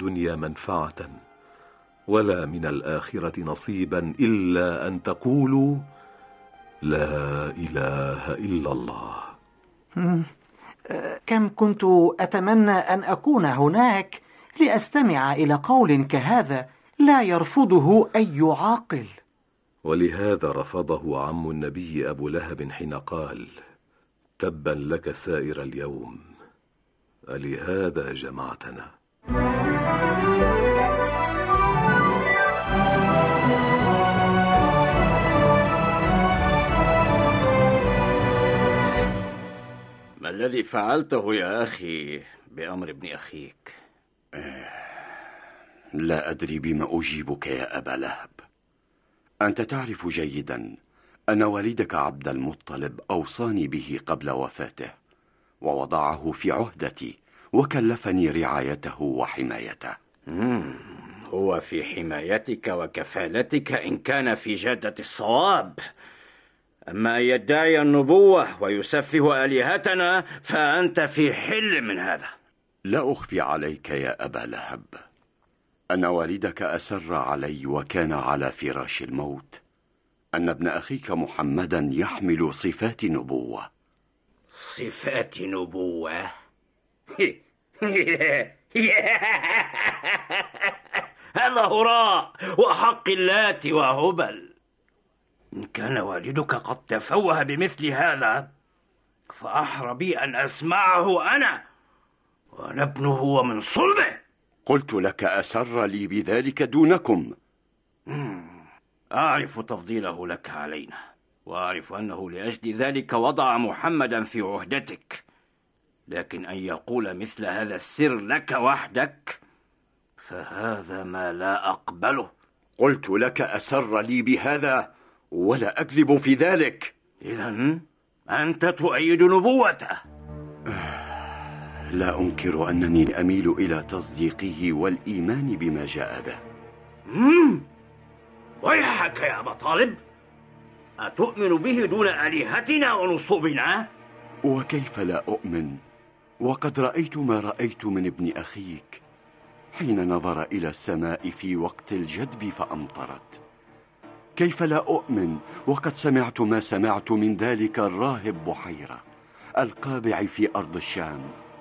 الدنيا منفعة ولا من الآخرة نصيبا إلا أن تقولوا لا إله إلا الله. كم كنت أتمنى أن أكون هناك لأستمع إلى قول كهذا لا يرفضه أي عاقل. ولهذا رفضه عم النبي أبو لهب حين قال: تبا لك سائر اليوم، ألهذا جمعتنا؟ ما الذي فعلته يا أخي بأمر ابن أخيك؟ لا أدري بما أجيبك يا أبا لهب. أنت تعرف جيدا أن والدك عبد المطلب أوصاني به قبل وفاته، ووضعه في عهدتي وكلفني رعايته وحمايته. هو في حمايتك وكفالتك إن كان في جادة الصواب، أما أن يدعي النبوة ويسفه آلهتنا فأنت في حل من هذا. لا أخفي عليك يا أبا لهب أن والدك أسر علي وكان على فراش الموت أن ابن أخيك محمدا يحمل صفات نبوة. صفات نبوة؟ هذا هراء وحق اللات وهبل. إن كان والدك قد تفوه بمثل هذا فأحرى بي أن أسمعه أنا وأنا ابنه ومن صلبه. قلت لك أسر لي بذلك دونكم. أعرف تفضيله لك علينا، وأعرف أنه لأجل ذلك وضع محمدا في عهدتك، لكن أن يقول مثل هذا السر لك وحدك فهذا ما لا أقبله. قلت لك أسر لي بهذا ولا أكذب في ذلك. إذن أنت تؤيد نبوته. لا أنكر أنني أميل إلى تصديقه والإيمان بما جاء به. ويحك يا أبا طالب، أتؤمن به دون آلهتنا ونصوبنا؟ وكيف لا أؤمن وقد رأيت ما رأيت من ابن أخيك حين نظر إلى السماء في وقت الجدب فأمطرت؟ كيف لا أؤمن وقد سمعت ما سمعت من ذلك الراهب بحيرة القابع في أرض الشام؟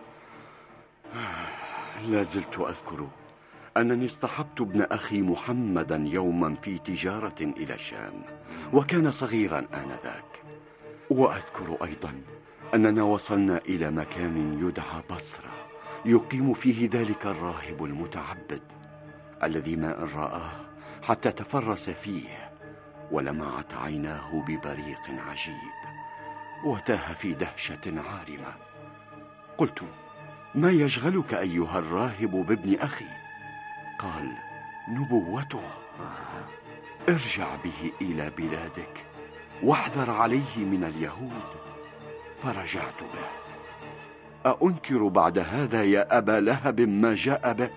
لا زلت أذكر أنني اصطحبت ابن أخي محمدا يوما في تجارة إلى الشام وكان صغيرا آنذاك. وأذكر أيضا أننا وصلنا إلى مكان يدعى بصرة يقيم فيه ذلك الراهب المتعبد الذي ما أن رآه حتى تفرس فيه ولمعت عيناه ببريق عجيب وتاه في دهشة عارمة. قلت: ما يشغلك أيها الراهب بابن أخي؟ قال: نبوته. ارجع به إلى بلادك واحذر عليه من اليهود. فرجعت به. أأنكر بعد هذا يا أبا لهب ما جاء به؟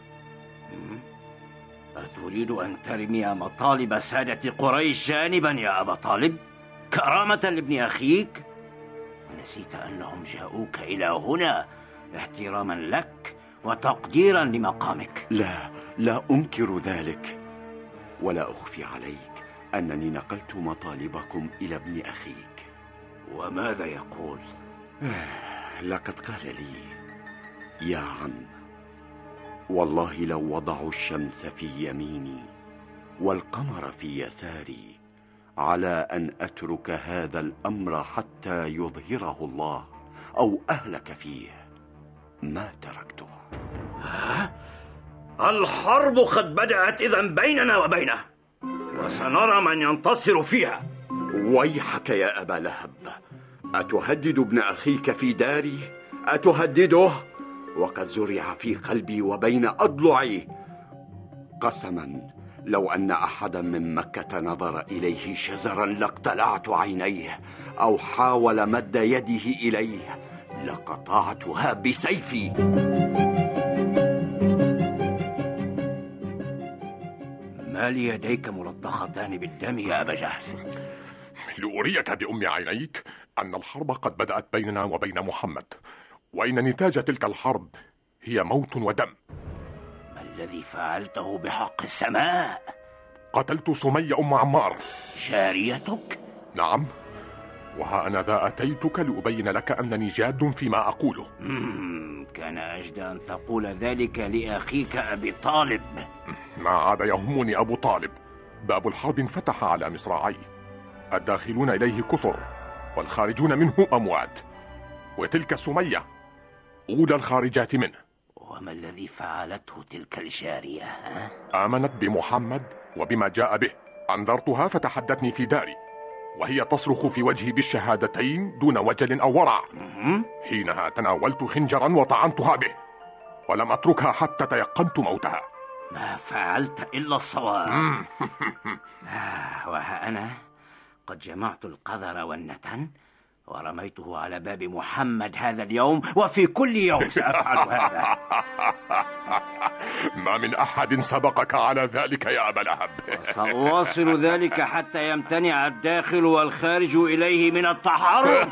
أتريد أن ترمي مطالب سادة قريش جانبا يا أبا طالب كرامة لابن أخيك؟ ونسيت أنهم جاءوك إلى هنا احتراما لك وتقديرا لمقامك. لا أنكر ذلك، ولا أخفي عليك أنني نقلت مطالبكم إلى ابن أخيك. وماذا يقول؟ لقد قال لي: يا عم، والله لو وضعوا الشمس في يميني والقمر في يساري على أن أترك هذا الأمر حتى يظهره الله أو أهلك فيه ما تركته. الحرب قد بدأت إذن بيننا وبينه، وسنرى من ينتصر فيها. ويحك يا أبا لهب، أتهدد ابن أخيك في داري؟ أتهدده وقد زرع في قلبي وبين أضلعي؟ قسما لو أن أحدا من مكة نظر إليه شزرا لاقتلعت عينيه، أو حاول مد يده إليه لقطعتها بسيفي. ما ليديك ملطختان بالدم يا أبا جهل؟ لأريك بأم عينيك أن الحرب قد بدأت بيننا وبين محمد، وإن نتاج تلك الحرب هي موت ودم. ما الذي فعلته بحق السماء؟ قتلت سمية أم عمار. جاريتك؟ نعم، وها أنا ذا أتيتك لأبين لك أنني جاد فيما أقوله. كان أجدى أن تقول ذلك لأخيك أبي طالب. ما عاد يهمني أبو طالب. باب الحرب انفتح على مصراعي، الداخلون إليه كثر والخارجون منه أموات، وتلك سمية أولى الخارجات منه. وما الذي فعلته تلك الجارية؟ آمنت بمحمد وبما جاء به. أنذرتها فتحدتني في داري وهي تصرخ في وجهي بالشهادتين دون وجل أو ورع. حينها تناولت خنجرا وطعنتها به، ولم أتركها حتى تيقنت موتها. ما فعلت إلا الصواب. وها أنا قد جمعت القذر والنتن ورميته على باب محمد هذا اليوم، وفي كل يوم سأفعل هذا. ما من أحد سبقك على ذلك يا أبا لهب. سأواصل ذلك حتى يمتنع الداخل والخارج إليه من التحرك.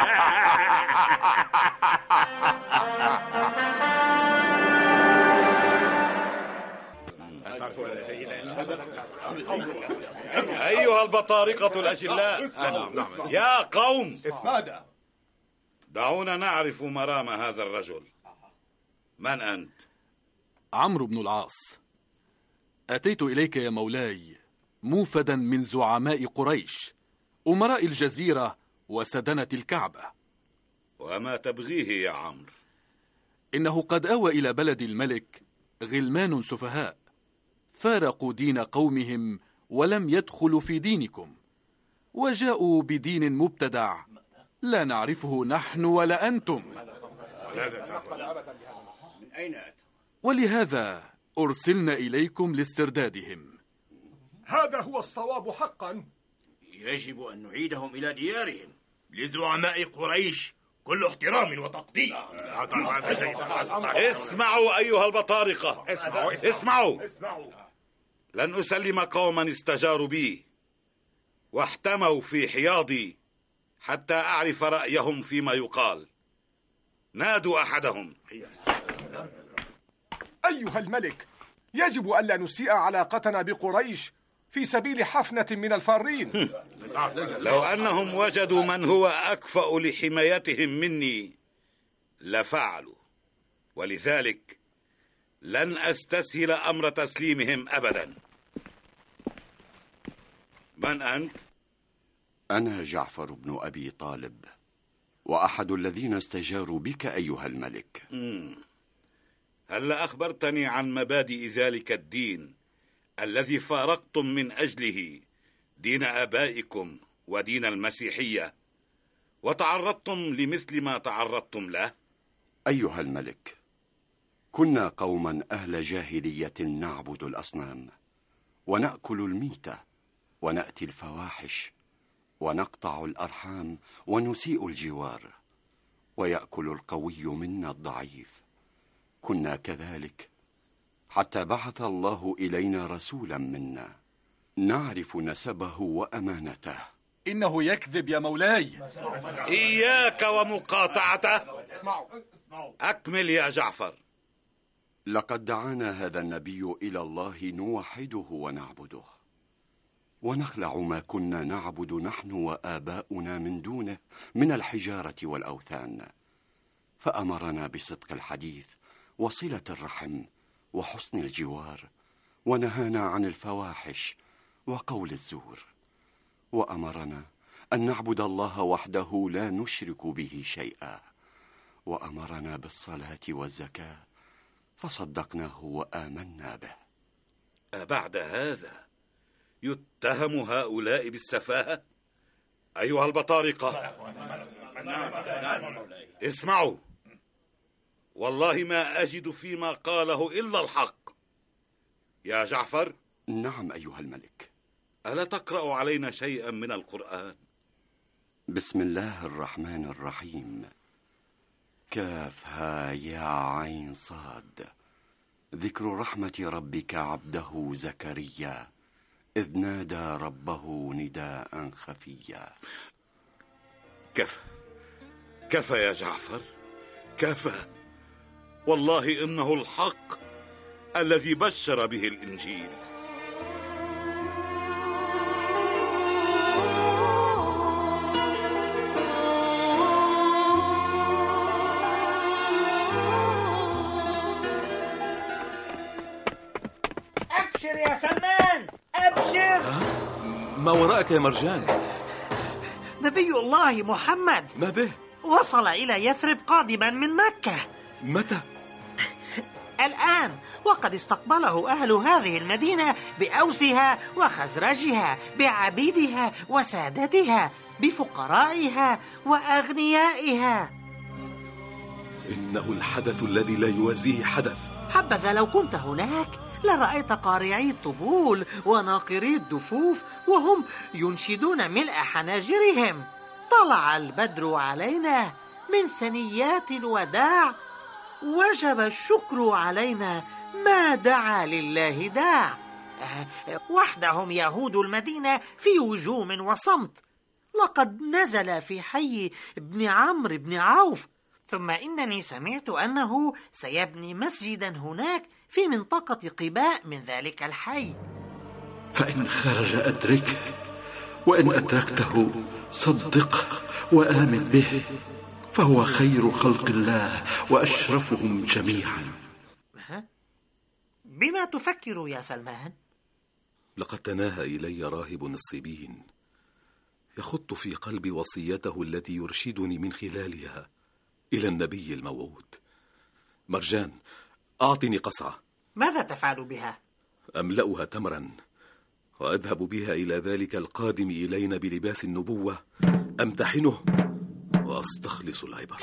أيها البطارقة الأجلاء، يا قوم، دعونا نعرف مرام هذا الرجل. من أنت؟ عمرو بن العاص. أتيت إليك يا مولاي موفدا من زعماء قريش، أمراء الجزيرة وسدنة الكعبة. وما تبغيه يا عمرو؟ إنه قد أوى إلى بلد الملك غلمان سفهاء فارقوا دين قومهم ولم يدخلوا في دينكم، وجاءوا بدين مبتدع لا نعرفه نحن ولا أنتم، ولهذا أرسلنا إليكم لاستردادهم. هذا هو الصواب حقا. يجب أن نعيدهم إلى ديارهم. لزعماء قريش كل احترام وتقدير. اسمعوا أيها البطارقة، اسمعوا. لن أسلم قوما استجاروا بي واحتموا في حياضي حتى أعرف رأيهم فيما يقال. نادوا أحدهم. أيها الملك، يجب ألا نسيء علاقتنا بقريش في سبيل حفنة من الفارين. لو أنهم وجدوا من هو أكفأ لحمايتهم مني لفعلوا، ولذلك لن أستسهل أمر تسليمهم أبدا. من أنت؟ أنا جعفر بن أبي طالب، وأحد الذين استجاروا بك أيها الملك. هل أخبرتني عن مبادئ ذلك الدين الذي فارقتم من أجله دين آبائكم ودين المسيحية وتعرضتم لمثل ما تعرضتم له؟ أيها الملك، كنا قوما أهل جاهلية نعبد الأصنام ونأكل الميتة ونأتي الفواحش ونقطع الأرحام ونسيء الجوار، ويأكل القوي منا الضعيف. كنا كذلك حتى بعث الله إلينا رسولا منا نعرف نسبه وأمانته. إنه يكذب يا مولاي. إياك ومقاطعته. أكمل يا جعفر. لقد دعانا هذا النبي إلى الله نوحده ونعبده ونخلع ما كنا نعبد نحن وآباؤنا من دونه من الحجارة والأوثان، فأمرنا بصدق الحديث وصلة الرحم وحسن الجوار، ونهانا عن الفواحش وقول الزور، وأمرنا أن نعبد الله وحده لا نشرك به شيئا، وأمرنا بالصلاة والزكاة فصدقناه وآمنا به. أبعد هذا يتهم هؤلاء بالسفاهة؟ أيها البطارقة، اسمعوا، والله ما أجد فيما قاله إلا الحق. يا جعفر. نعم أيها الملك. ألا تقرأ علينا شيئا من القرآن؟ بسم الله الرحمن الرحيم. كافها يا عين صاد. ذكر رحمة ربك عبده زكريا إذ نادى ربه نداء خفيا. كفى يا جعفر، كفى. والله إنه الحق. الذي بشر به الإنجيل. أبشر يا سلمان، أبشر. ما وراءك يا مرجان؟ نبي الله محمد. ما به؟ وصل إلى يثرب قادما من مكة. متى؟ الآن، وقد استقبله أهل هذه المدينة بأوسها وخزرجها، بعبيدها وسادتها، بفقرائها وأغنيائها. إنه الحدث الذي لا يوازيه حدث. حبذا لو كنت هناك لرأيت قارعي الطبول وناقري الدفوف وهم ينشدون ملء حناجرهم: طلع البدر علينا من ثنيات الوداع، وجب الشكر علينا ما دعا لله داع. وحدهم يهود المدينة في هجوم وصمت، لقد نزل في حي ابن عمرو بن عوف، ثم إنني سمعت أنه سيبني مسجدا هناك في منطقة قباء من ذلك الحي. فإن خرج أدركه، وإن أدركته صدق وآمن به، فهو خير خلق الله وأشرفهم جميعا. بما تفكر يا سلمان؟ لقد تناهى إلي راهب الصبين يخط في قلبي وصيته التي يرشدني من خلالها إلى النبي الموعود. مرجان، أعطني قصعة. ماذا تفعل بها؟ أملأها تمرا وأذهب بها إلى ذلك القادم إلينا بلباس النبوة، أمتحنه وأستخلص العبر.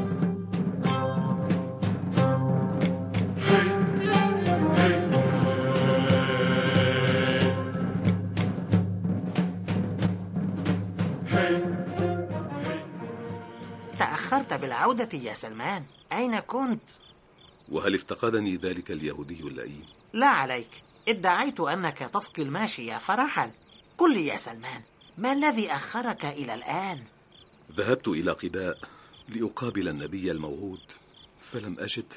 تأخرت بالعودة يا سلمان، أين كنت؟ وهل افتقدني ذلك اليهودي اللئيم؟ لا عليك، ادعيت أنك تسقي الماشية فرحا. قل لي يا سلمان، ما الذي أخرك إلى الآن؟ ذهبت إلى قباء لأقابل النبي الموعود فلم أجده.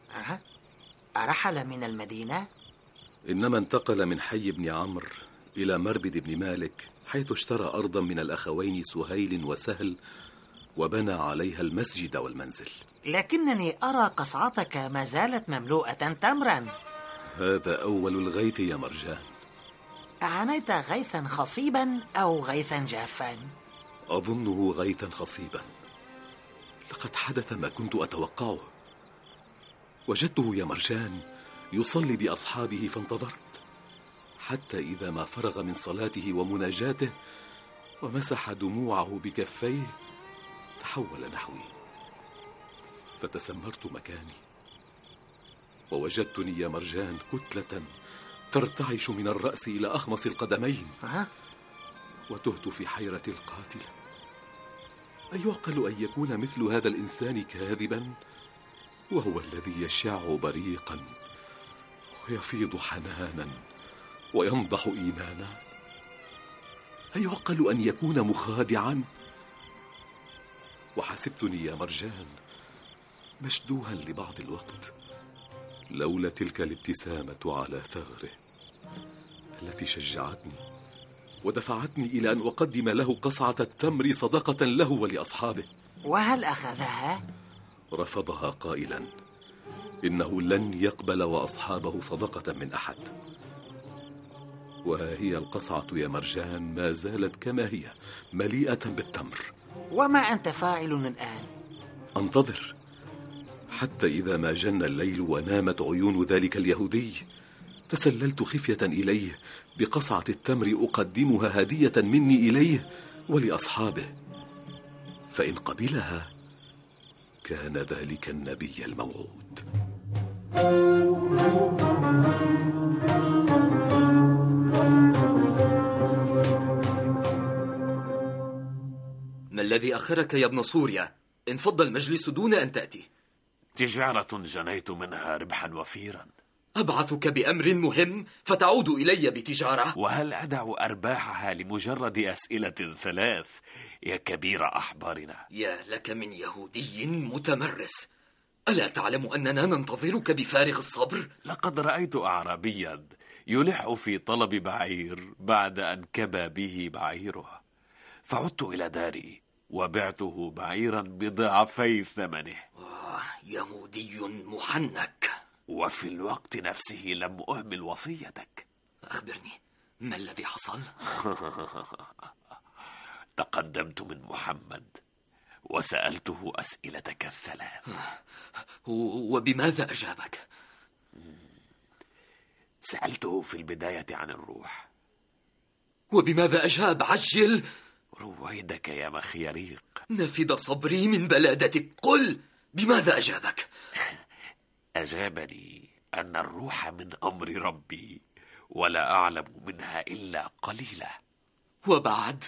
أرحل من المدينة؟ إنما انتقل من حي ابن عمرو إلى مربد ابن مالك، حيث اشترى أرضا من الأخوين سهيل وسهل وبنى عليها المسجد والمنزل. لكنني أرى قصعتك ما زالت مملوءة تمرا. هذا أول الغيث يا مرجان. أعنيت غيثا خصيبا أو غيثا جافا؟ أظنه غيثا خصيبا. لقد حدث ما كنت أتوقعه. وجدته يا مرجان يصلي بأصحابه فانتظرت، حتى إذا ما فرغ من صلاته ومناجاته ومسح دموعه بكفيه تحول نحوي، فتسمرت مكاني ووجدتني يا مرجان كتلة ترتعش من الرأس إلى أخمص القدمين. وتهت في حيرة القاتلة. أيعقل أن يكون مثل هذا الإنسان كاذبا وهو الذي يشع بريقا ويفيض حنانا وينضح إيمانا؟ أيعقل أن يكون مخادعا؟ وحسبتني يا مرجان مشدوها لبعض الوقت لولا تلك الابتسامة على ثغره التي شجعتني ودفعتني إلى أن أقدم له قصعة التمر صدقة له ولأصحابه. وهل أخذها؟ رفضها قائلا إنه لن يقبل وأصحابه صدقة من أحد. وها هي القصعة يا مرجان ما زالت كما هي مليئة بالتمر. وما أنت فاعل الآن؟ أنتظر حتى إذا ما جن الليل ونامت عيون ذلك اليهودي تسللت خفية إليه بقصعة التمر أقدمها هدية مني إليه ولأصحابه، فإن قبلها كان ذلك النبي الموعود. ما الذي أخرك يا ابن سوريا؟ انفض المجلس دون أن تأتي. تجارة جنيت منها ربحا وفيرا. أبعثك بأمر مهم فتعود إلي بتجارة؟ وهل أدع أرباحها لمجرد أسئلة ثلاث يا كبير أحبارنا؟ يا لك من يهودي متمرس. ألا تعلم أننا ننتظرك بفارغ الصبر؟ لقد رأيت أعرابيا يلح في طلب بعير بعد أن كبى به بعيره، فعدت إلى داري وبعته بعيرا بضعفي ثمنه. يهودي محنك. وفي الوقت نفسه لم أهمل وصيتك. أخبرني، ما الذي حصل؟ تقدمت من محمد وسألته أسئلتك الثلاث. وبماذا أجابك؟ سألته في البداية عن الروح. وبماذا أجاب؟ عجل. رويدك يا مخيريق. نفد صبري من بلادتك. قل، بماذا أجابك؟ أجابني أن الروح من أمر ربي ولا أعلم منها إلا قليلا. وبعد؟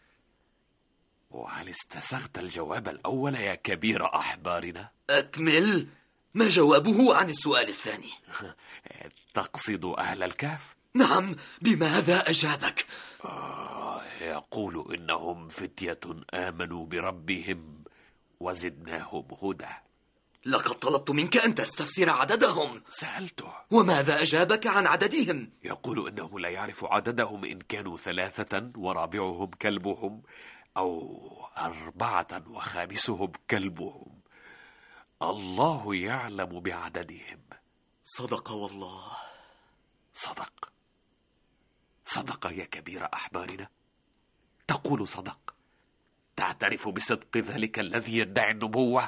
وهل استسغت الجواب الأول يا كبير أحبارنا؟ أكمل. ما جوابه عن السؤال الثاني؟ تقصد أهل الكهف؟ نعم، بماذا أجابك؟ يقول إنهم فتية آمنوا بربهم وزدناهم هدى. لقد طلبت منك أن تستفسر عددهم. سألته. وماذا أجابك عن عددهم؟ يقول إنه لا يعرف عددهم إن كانوا 3 ورابعهم كلبهم أو 4 وخامسهم كلبهم. الله يعلم بعددهم. صدق والله. صدق يا كبير أحبارنا. تقول صدق. تعترف بصدق ذلك الذي يدعي النبوة.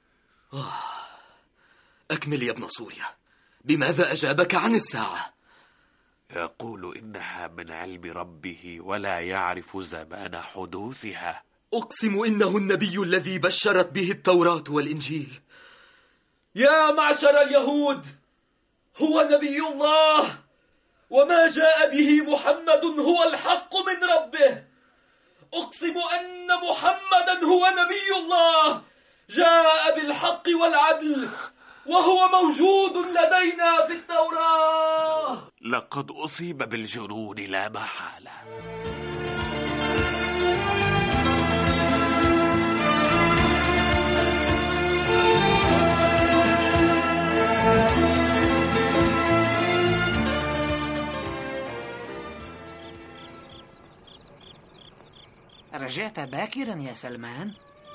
أكمل يا ابن سوريا. بماذا أجابك عن الساعة؟ يقول إنها من علم ربه ولا يعرف زمان حدوثها. أقسم إنه النبي الذي بشرت به التوراة والإنجيل. يا معشر اليهود، هو نبي الله، وما جاء به محمد هو الحق من ربه. أقسم أن محمدا هو نبي الله جاء بالحق والعدل، وهو موجود لدينا في التوراة. لقد أصيب بالجنون لا محالة. رجعت باكرا يا سلمان؟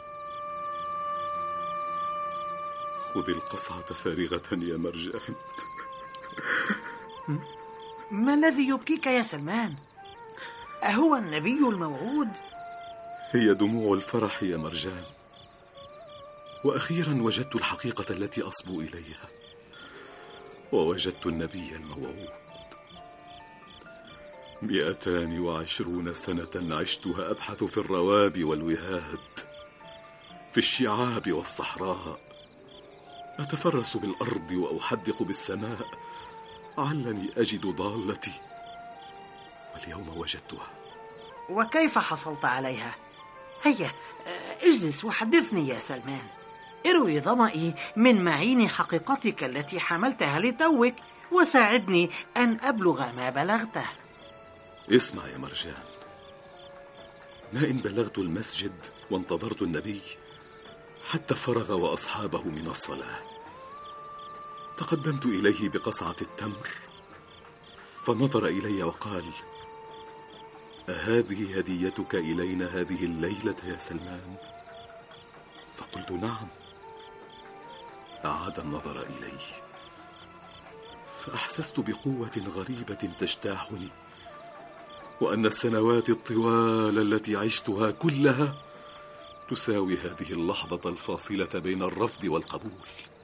خذ القصعة فارغة يا مرجان. ما الذي يبكيك يا سلمان؟ أهو النبي الموعود؟ هي دموع الفرح يا مرجان. وأخيرا وجدت الحقيقة التي أصبو إليها، ووجدت النبي الموعود. 220 سنة عشتها أبحث في الرواب والوهاد، في الشعاب والصحراء، أتفرس بالأرض وأحدق بالسماء علني أجد ضالتي، واليوم وجدتها. وكيف حصلت عليها؟ هيا اجلس وحدثني يا سلمان. اروي ظمئي من معين حقيقتك التي حملتها لتوك، وساعدني أن أبلغ ما بلغته. اسمع يا مرجان، ما إن بلغت المسجد وانتظرت النبي حتى فرغ وأصحابه من الصلاة. تقدمت إليه بقصعة التمر، فنظر إلي وقال: أهذه هديتك إلينا هذه الليلة يا سلمان؟ فقلت: نعم. أعاد النظر إلي، فأحسست بقوة غريبة تجتاحني، وأن السنوات الطوال التي عشتها كلها تساوي هذه اللحظة الفاصلة بين الرفض والقبول.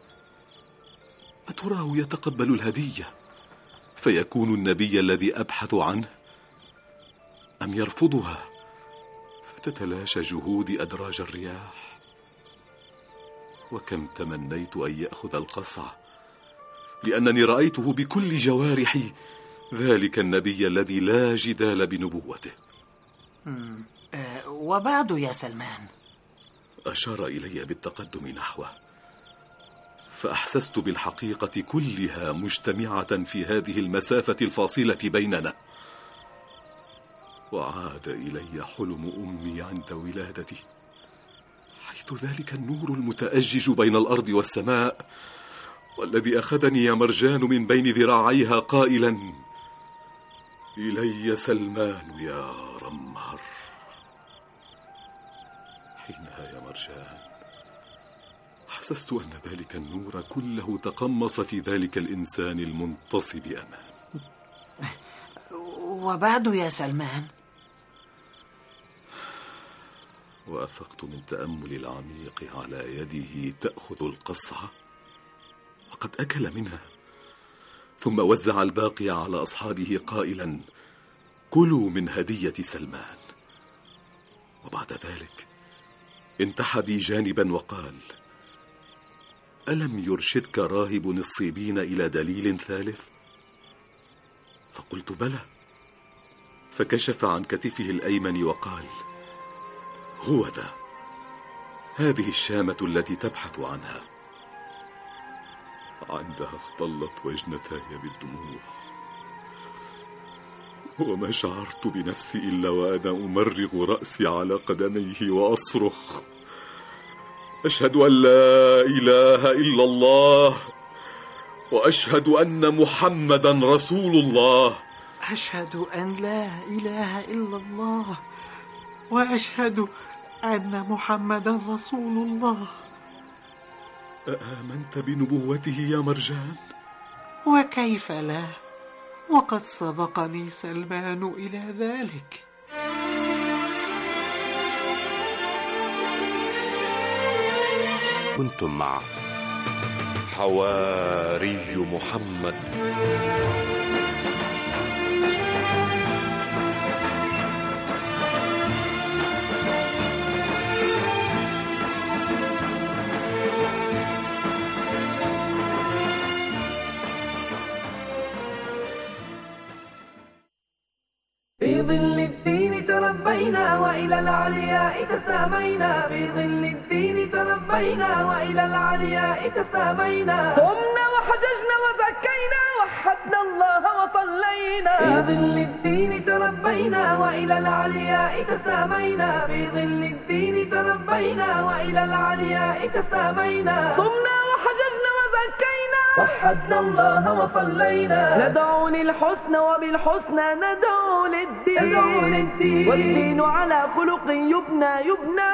أتراه يتقبل الهدية فيكون النبي الذي أبحث عنه، أم يرفضها فتتلاشى جهودي أدراج الرياح؟ وكم تمنيت أن يأخذ القصع، لأنني رأيته بكل جوارحي، ذلك النبي الذي لا جدال بنبوته. وبعد يا سلمان؟ أشار إلي بالتقدم نحوه، فأحسست بالحقيقة كلها مجتمعة في هذه المسافة الفاصلة بيننا. وعاد إلي حلم أمي عند ولادتي، حيث رأيت ذلك النور المتأجج بين الأرض والسماء، والذي أخذني يا مرجان من بين ذراعيها قائلا: إلي سلمان يا رمهر. حينها يا مرجان حسست أن ذلك النور كله تقمص في ذلك الإنسان المنتصب أمان. وبعد يا سلمان؟ وأفقت من تأمل العميق على يده تأخذ القصعة وقد أكل منها، ثم وزع الباقي على أصحابه قائلا: كلوا من هدية سلمان. وبعد ذلك انتحى بي جانبا وقال: ألم يرشدك راهب الصيبين إلى دليل ثالث؟ فقلت: بلى. فكشف عن كتفه الأيمن وقال: هو ذا، هذه الشامة التي تبحث عنها. عندها اختلت وجنتاي بالدموع، وما شعرت بنفسي إلا وأنا أمرغ رأسي على قدميه وأصرخ: أشهد أن لا إله إلا الله، وأشهد أن محمدا رسول الله. أشهد أن لا إله إلا الله، وأشهد أن محمدا رسول الله. أآمنت بنبوته يا مرجان؟ وكيف لا، وقد سبقني سلمان إلى ذلك. كنتم مع حواري محمد. في ظل الدين تربينا وإلى العلياء تسامينا، في ظل الدين تربينا وإلى العلياء تسامينا، صمنا وحججنا وزكينا وحدنا الله وصلينا. في ظل الدين تربينا وإلى العلياء تسامينا، في ظل الدين تربينا وإلى العلياء تسامينا، صمنا وحججنا وزكينا وحدنا الله وصلينا. ندعو للحسنى وبالحسنى ندعو للدين، والدين على خلق يبنى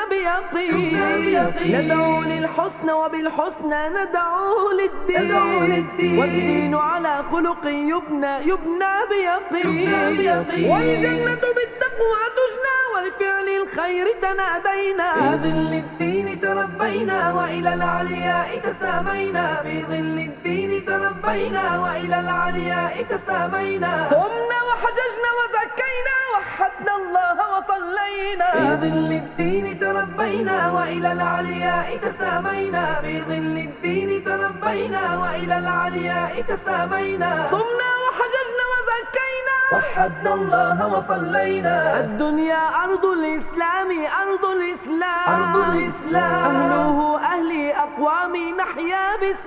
بيقين. ندعو للحسنى وبالحسنى ندعو للدين، والدين على خلق يبنى بيقين. والجنة بالتقوى تجنى والفعل الخير تنادينا. في ظل الدين تربينا وإلى العلياء تسامينا، في ظل الدين تربينا وإلى العلياء تسامينا، صمنا وحججنا وزكينا وحدنا الله وصلينا. في ظل الدين تربينا وإلى العلياء تسامينا، في ظل الدين تربينا وإلى العلياء تسامينا، صمنا وحججنا وزكينا وحدنا الله وصلينا. الدنيا أرض الإسلام، أرض الإسلام، أرض الإسلام، أهله أهلي أقوامي نحيا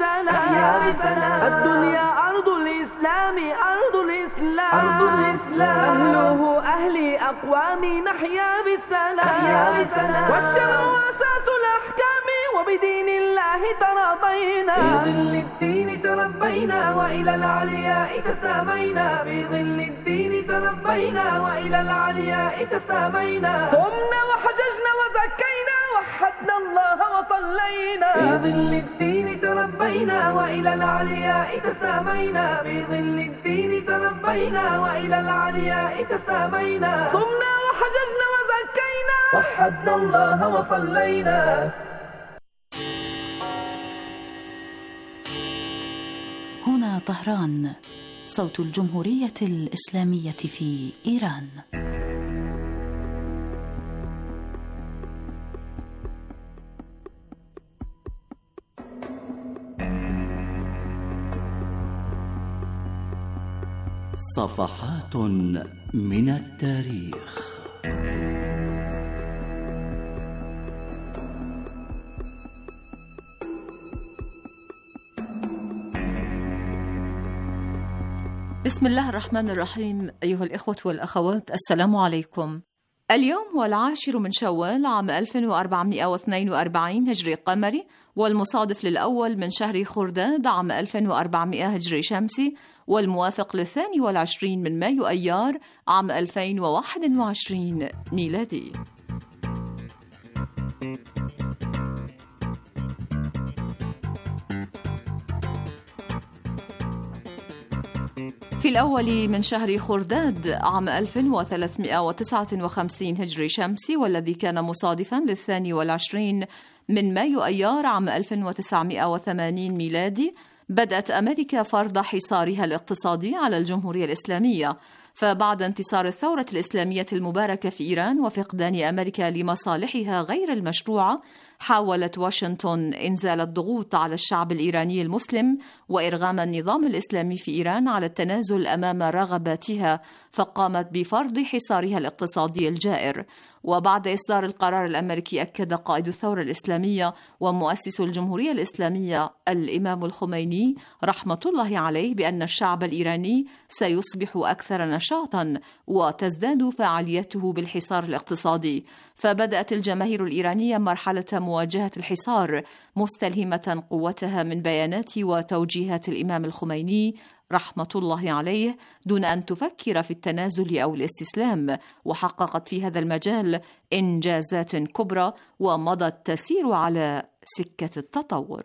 بسلام. الدنيا أرض الإسلام، أرض الإسلام، أرض الإسلام، أهله أهلي أقوامي نحيا بسلام. والشرع أساس الأحكام وبدين الله تراضينا. في ظل الدين تربينا وإلى العلياء تسامينا، في ظل الدين تربينا وإلى العلياء تسامينا، صمنا وحججنا وزكينا وحدنا الله وصلينا. في ظل الدين تربينا وإلى العلياء تسامينا، في ظل الدين تربينا وإلى العلياء تسامينا، صمنا وحججنا وزكينا وحدنا الله وصلينا. هنا طهران، صوت الجمهورية الإسلامية في إيران. صفحات من التاريخ. بسم الله الرحمن الرحيم. أيها الإخوة والأخوات، السلام عليكم اليوم هو 10 من شوال عام 1442 هجري قمري، والمصادف للأول من شهر خرداد عام 1400 هجري شمسي، والموافق ل22 من مايو أيار عام 2021 ميلادي. في الأول من شهر خرداد عام 1359 هجري شمسي، والذي كان مصادفاً ل22 من مايو أيار عام 1980 ميلادي، بدأت أمريكا فرض حصارها الاقتصادي على الجمهورية الإسلامية. فبعد انتصار الثورة الإسلامية المباركة في إيران وفقدان أمريكا لمصالحها غير المشروعة، حاولت واشنطن إنزال الضغوط على الشعب الإيراني المسلم وإرغام النظام الإسلامي في إيران على التنازل أمام رغباتها، فقامت بفرض حصارها الاقتصادي الجائر. وبعد إصدار القرار الأمريكي، أكد قائد الثورة الإسلامية ومؤسس الجمهورية الإسلامية الإمام الخميني رحمة الله عليه بأن الشعب الإيراني سيصبح أكثر نشاطاً وتزداد فعاليته بالحصار الاقتصادي. فبدأت الجماهير الإيرانية مرحلة مواجهة الحصار، مستلهمة قوتها من بيانات وتوجيهات الإمام الخميني رحمة الله عليه دون أن تفكر في التنازل أو الاستسلام، وحققت في هذا المجال إنجازات كبرى ومضت تسير على سكة التطور.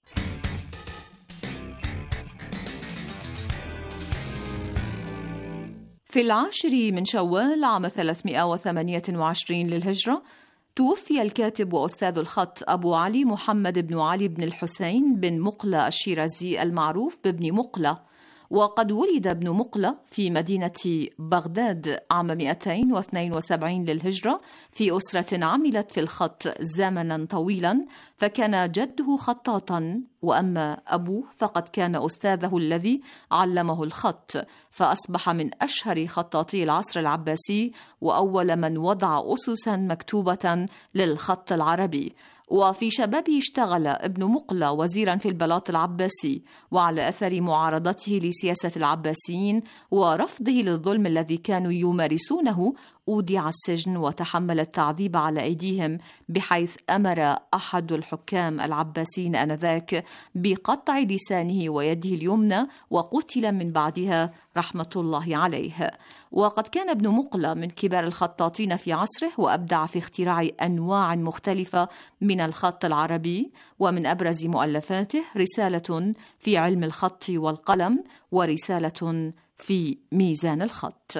في 10 من شوال عام 328 للهجرة، توفي الكاتب وأستاذ الخط أبو علي محمد بن علي بن الحسين بن مقلة الشيرازي المعروف بابن مقلة. وقد ولد ابن مقلة في مدينة بغداد عام 272 للهجرة في أسرة عملت في الخط زمنا طويلا، فكان جده خطاطا، وأما أبوه فقد كان أستاذه الذي علمه الخط، فأصبح من أشهر خطاطي العصر العباسي وأول من وضع أسسا مكتوبة للخط العربي. وفي شبابه اشتغل ابن مقلة وزيرا في البلاط العباسي، وعلى أثر معارضته لسياسة العباسيين ورفضه للظلم الذي كانوا يمارسونه، أودع السجن وتحمل التعذيب على أيديهم، بحيث أمر أحد الحكام العباسيين آنذاك بقطع لسانه ويده اليمنى، وقتل من بعدها رحمة الله عليه. وقد كان ابن مقلة من كبار الخطاطين في عصره، وأبدع في اختراع أنواع مختلفة من الخط العربي، ومن أبرز مؤلفاته رسالة في علم الخط والقلم، ورسالة في ميزان الخط.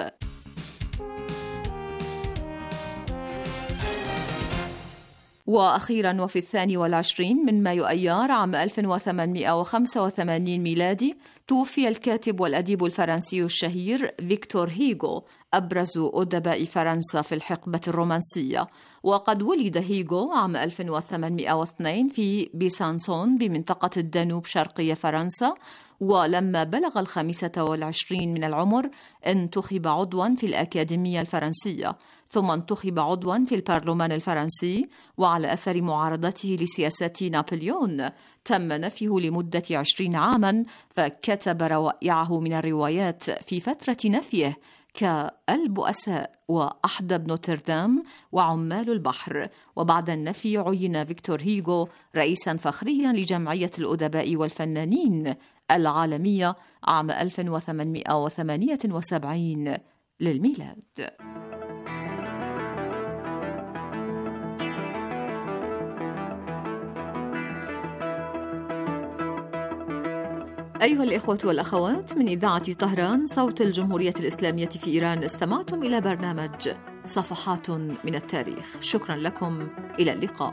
وأخيرا وفي 22 من مايو أيار عام 1885 ميلادي، توفي الكاتب والأديب الفرنسي الشهير فيكتور هيغو، أبرز أدباء فرنسا في الحقبة الرومانسية. وقد ولد هيغو عام 1802 في بيسانسون بمنطقة الدانوب شرقية فرنسا، ولما بلغ 25 من العمر انتخب عضوا في الأكاديمية الفرنسية، ثم انتخب عضوا في البرلمان الفرنسي. وعلى أثر معارضته لسياسات نابليون تم نفيه لمدة 20 عاما، فكتب روائعه من الروايات في فترة نفيه كالبؤساء وأحدب نوتردام وعمال البحر. وبعد النفي عين فيكتور هيغو رئيسا فخريا لجمعية الأدباء والفنانين العالمية عام 1878 للميلاد. أيها الإخوة والأخوات، من إذاعة طهران صوت الجمهورية الإسلامية في إيران، استمعتم إلى برنامج صفحات من التاريخ. شكرا لكم، إلى اللقاء.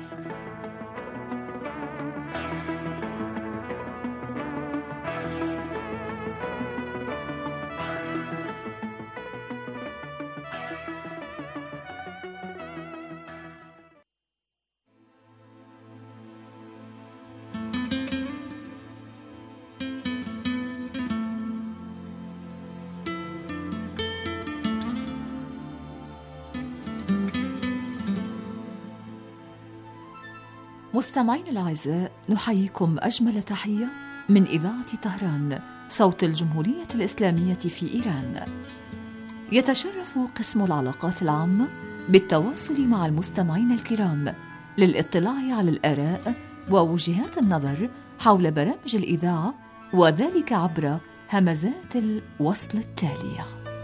مستمعين الأعزاء، نحييكم أجمل تحية من إذاعة طهران صوت الجمهورية الإسلامية في إيران. يتشرف قسم العلاقات العامة بالتواصل مع المستمعين الكرام للاطلاع على الآراء ووجهات النظر حول برامج الإذاعة، وذلك عبر همزات الوصل التالية.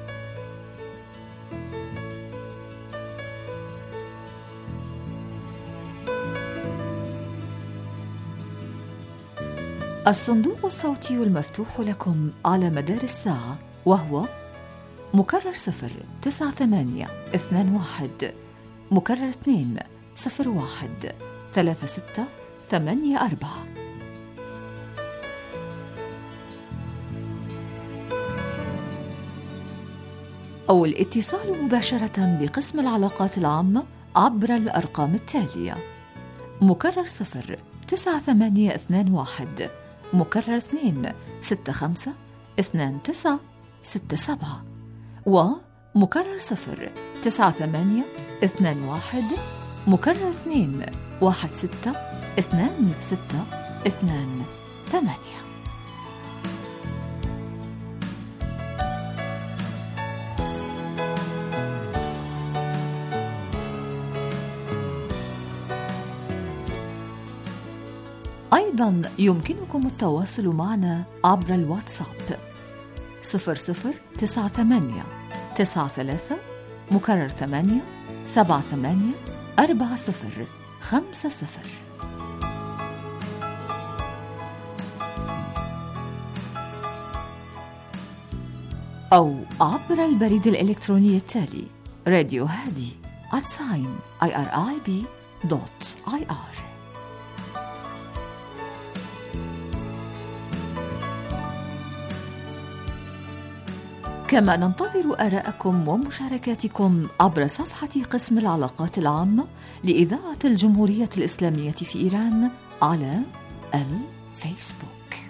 الصندوق الصوتي المفتوح لكم على مدار الساعة، وهو مكرر 09821 مكرر 201 3684. أو الاتصال مباشرة بقسم العلاقات العامة عبر الأرقام التالية: مكرر 09821 مكرر 265 2967 ومكرر 09821 مكرر 216 2628. أيضاً يمكنكم التواصل معنا عبر الواتساب 0098 93 مكرر 8 78 40 50 أو عبر البريد الإلكتروني التالي radiohadi@irib.ir. كما ننتظر آراءكم ومشاركاتكم عبر صفحة قسم العلاقات العامة لإذاعة الجمهورية الإسلامية في إيران على الفيسبوك.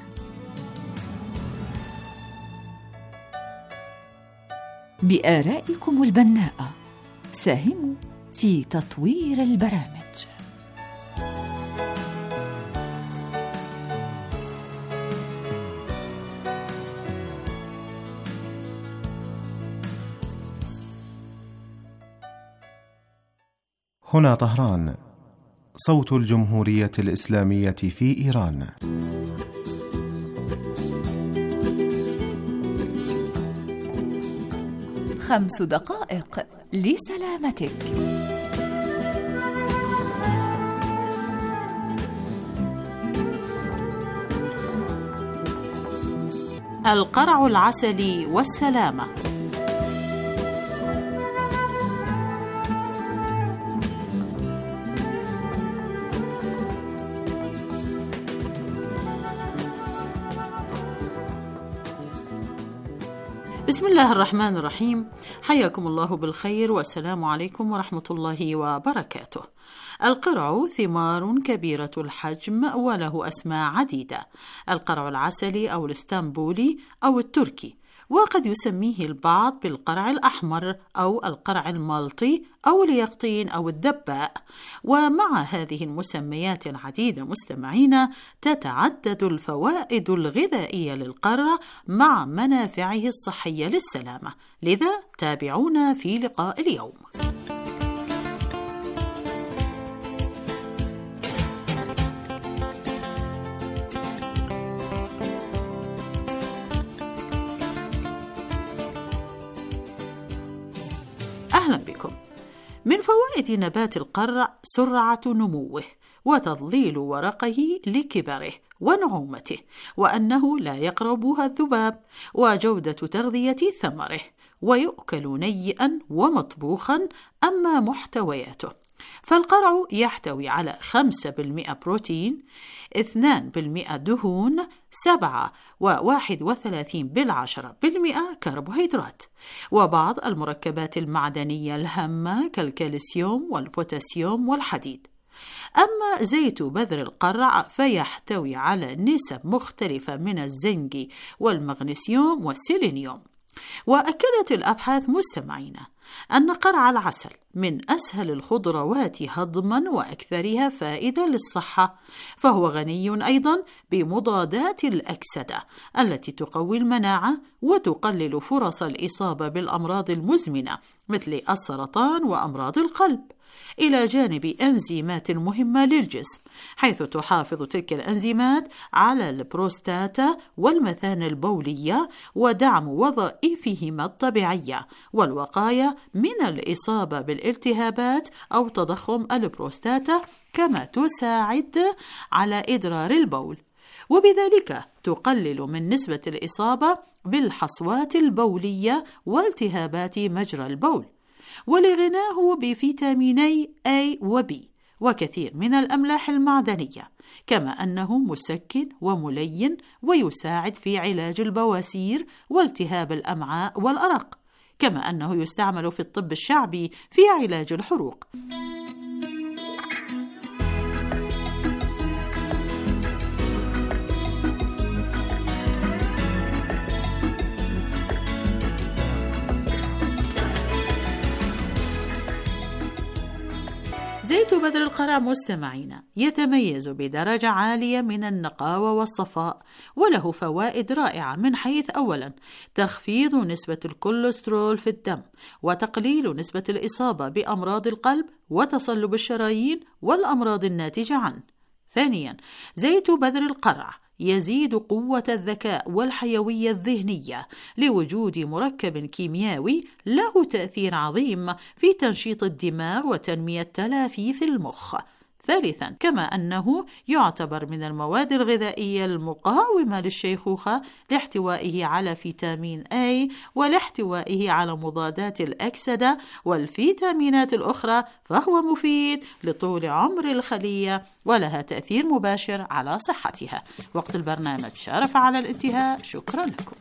بآرائكم البناءة ساهموا في تطوير البرامج. هنا طهران، صوت الجمهورية الإسلامية في إيران. خمس دقائق لسلامتك. القرع العسلي والسلامة. بسم الله الرحمن الرحيم، حياكم الله بالخير والسلام عليكم ورحمة الله وبركاته. القرع ثمار كبيرة الحجم وله أسماء عديدة: القرع العسلي أو الاسطنبولي أو التركي، وقد يسميه البعض بالقرع الأحمر أو القرع المالطي أو اليقطين أو الدباء. ومع هذه المسميات العديدة مستمعينا، تتعدد الفوائد الغذائية للقرع مع منافعه الصحية للسلامة، لذا تابعونا في لقاء اليوم. أهلا بكم. من فوائد نبات القرع سرعة نموه وتظليل ورقه لكبره ونعومته، وأنه لا يقربها الذباب، وجودة تغذية ثمره، ويؤكل نيئا ومطبوخا. أما محتوياته فالقرع يحتوي على 5% بروتين، 2% دهون، 7.31% كربوهيدرات، وبعض المركبات المعدنية الهامة كالكالسيوم والبوتاسيوم والحديد. أما زيت بذر القرع فيحتوي على نسب مختلفة من الزنك والمغنيسيوم والسيلينيوم. وأكدت الأبحاث مستمعينا أن قرع العسل من أسهل الخضروات هضما وأكثرها فائدة للصحة، فهو غني أيضا بمضادات الأكسدة التي تقوي المناعة وتقلل فرص الإصابة بالأمراض المزمنة مثل السرطان وأمراض القلب، إلى جانب أنزيمات مهمة للجسم، حيث تحافظ تلك الأنزيمات على البروستاتا والمثانة البولية ودعم وظائفهما الطبيعية والوقاية من الإصابة بالالتهابات أو تضخم البروستاتا، كما تساعد على إدرار البول، وبذلك تقلل من نسبة الإصابة بالحصوات البولية والتهابات مجرى البول، ولغناه بفيتاميني A و B وكثير من الأملاح المعدنية، كما أنه مسكن وملين ويساعد في علاج البواسير والتهاب الأمعاء والأرق، كما أنه يستعمل في الطب الشعبي في علاج الحروق. زيت بذر القرع مستمعين يتميز بدرجة عالية من النقاوة والصفاء، وله فوائد رائعة من حيث أولا تخفيض نسبة الكوليسترول في الدم وتقليل نسبة الإصابة بأمراض القلب وتصلب الشرايين والأمراض الناتجة عنه. ثانيا، زيت بذر القرع يزيد قوة الذكاء والحيوية الذهنية لوجود مركب كيميائي له تأثير عظيم في تنشيط الدماغ وتنمية تلافيف المخ. ثالثا، كما أنه يعتبر من المواد الغذائية المقاومة للشيخوخة لاحتوائه على فيتامين A ولاحتوائه على مضادات الأكسدة والفيتامينات الأخرى، فهو مفيد لطول عمر الخلية ولها تأثير مباشر على صحتها. وقت البرنامج شارف على الانتهاء، شكرا لكم.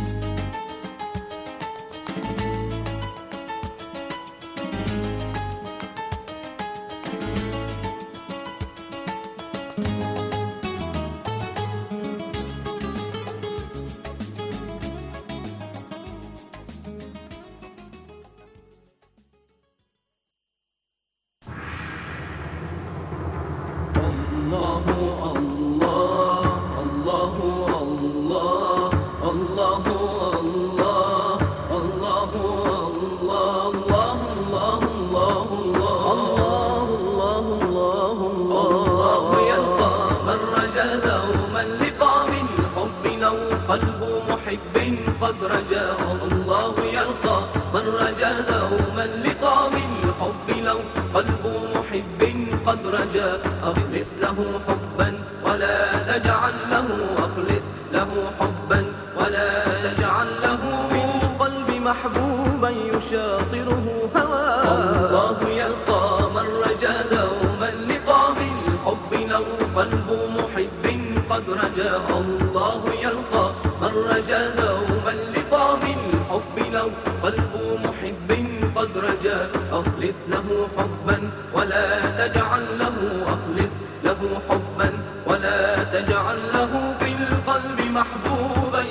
قد رجا الله يلقى من رجا دوما لقاء الحب لو قلب محب قد رجا أخلص له حبا ولا تجعل له أخلص له حبا ولا تجعل له من قلب محبوبا يشاطره هواه الله يلقى من رجا دوما لقاء الحب لو قلب محب قد رجا الله يلقى من رجا دوما لقاء الحب لو قلب محب قد رجا أخلص له حبا ولا تجعل له أخلص له حبا ولا تجعل له في القلب محبوبا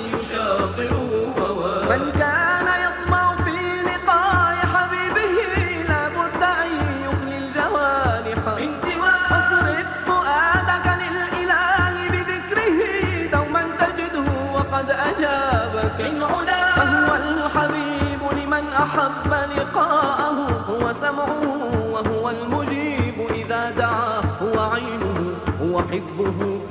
يشاطره هواه من كان يطمع في لقاء حبيبه لابد أن يخلي الجوانح انتواء واصرف فؤادك للإله بذكره دوما تجده وقد أجابك إن عدا فهو الحبيب لمن أحب لقاءه هو سمعه وهو المجيب إذا دعاه هو عينه هو حبه